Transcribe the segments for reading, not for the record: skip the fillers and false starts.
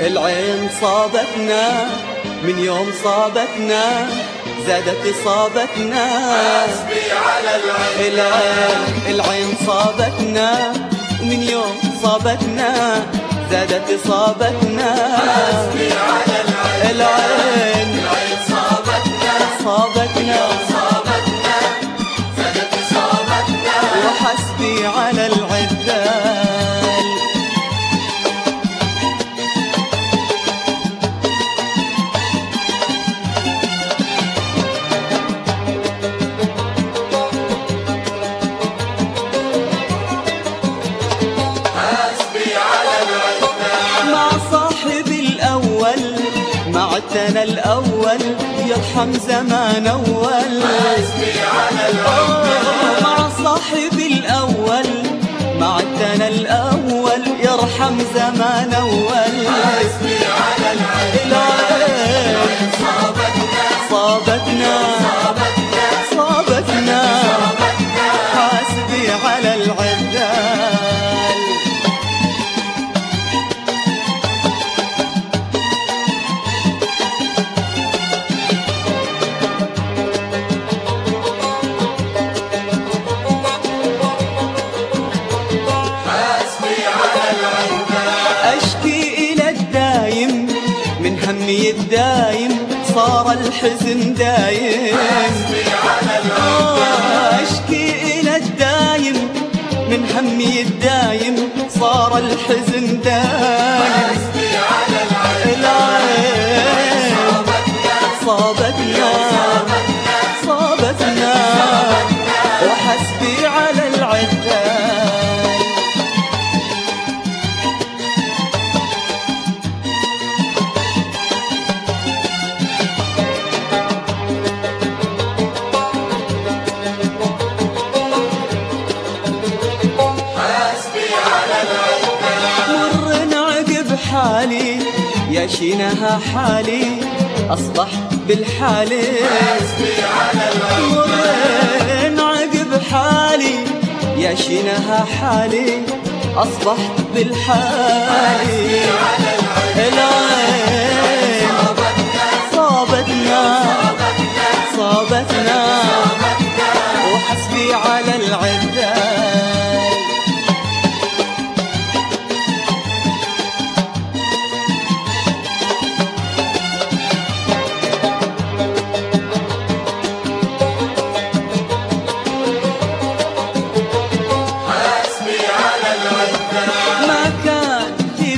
العين صابتنا من يوم صابتنا، زادت إصابتنا. حسبي على العين صابتنا من يوم صابتنا، زادت إصابتنا. حسبي على العين صابتنا صابتنا زادت إصابتنا. وحسبي على العذال. معتنا الأول يرحم زمان أول. حسبي على مع صاحب الأول معتنا الأول يرحم زمان أول. حسبي على العين صابتنا حسبي على العذال. همي الدايم صار الحزن دايم. أشكي إلى الدايم من همي الدايم صار الحزن دايم. العين صابتنا وحسبي على العذال. حالي يا شينها حالي أصبح بالحالي. مرين عقب حالي يا شينها حالي أصبح بالحالي. العين صابتنا وحسبي على العذال.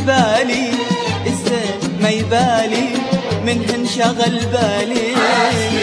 ما يبالي منهن شغل بالي.